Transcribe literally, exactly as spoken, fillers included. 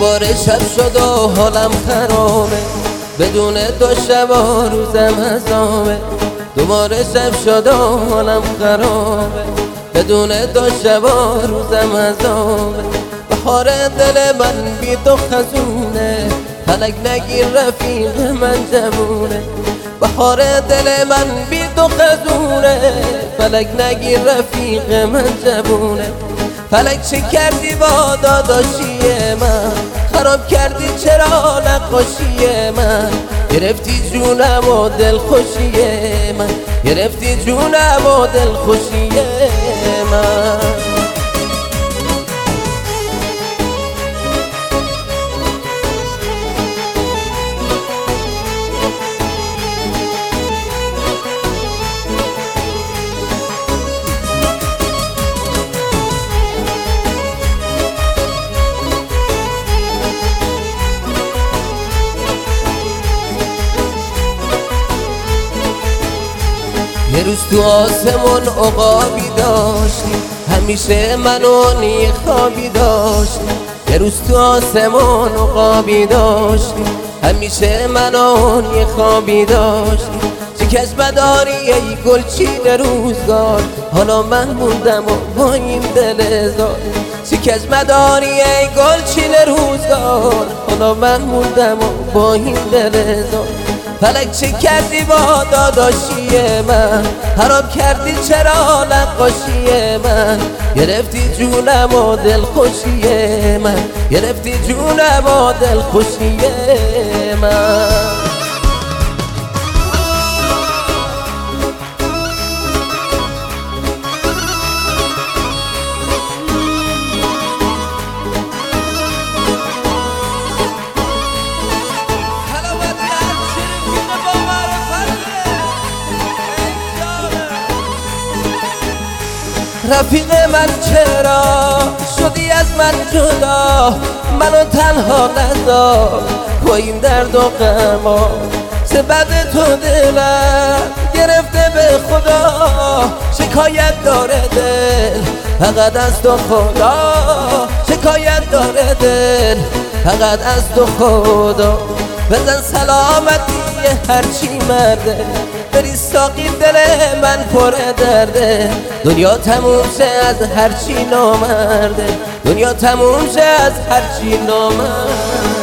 دوباره شب شد و حالم خرابه، بدون تو شب و روزم عذابه. دوباره شب شد و حالم خرابه، بدون تو شب و روزم عذابه. بهار دل من بی تو خزونه، فلک نگیر رفیق من جوونه. بهار دل من بی تو خزونه، فلک نگیر رفیق من جوونه. فلک چه کردی با داداشی من، خراب کردی چرا نقاشی من. گرفتی جونم و دل خوشی من، گرفتی جونم و دل خوشی من. یه روز تو آسمون عقابی داشتی، همیشه منو نی خوابی داشتی. یه روز تو آسمون عقابی داشتی، همیشه منو نی خوابی داشتی. شکست بداری ای گلچین روزگار، حالا من موندم و با این دل زار. شکست بداری ای گلچین روزگار، حالا من موندم و با این دل زار. فلک چه کردی با داداشی من، خراب کردی چرا نقاشی من. گرفتی جونم و دل خوشی من، گرفتی جونم و دل خوشی من. رفیق من چرا شدی از من جدا، منو تنها نذار با این درد و غما. سبب تو دلم گرفته به خدا، شکایت داره دل فقط از تو خدا. شکایت داره دل فقط از تو خدا. بزن سلامتی هرچی مرده، بری ساقی دل من پر درده. دنیا تموم شه از هرچی نامرده، دنیا تموم شه از هرچی نامرده.